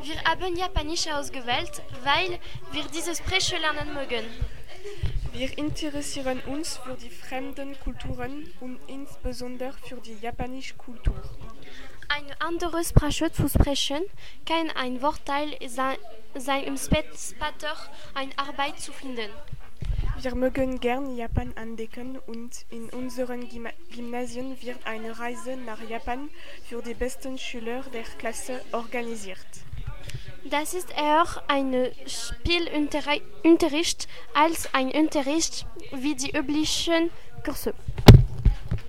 Wir haben Japanisch ausgewählt, weil wir diese Sprache lernen mögen. Wir interessieren uns für die fremden Kulturen und insbesondere für die japanische Kultur. Eine andere Sprache zu sprechen kann ein Vorteil sein, um später eine Arbeit zu finden. Wir mögen gern Japan entdecken und in unseren Gymnasien wird eine Reise nach Japan für die besten Schüler der Klasse organisiert. Das ist eher ein Spielunterricht als ein Unterricht wie die üblichen Kurse.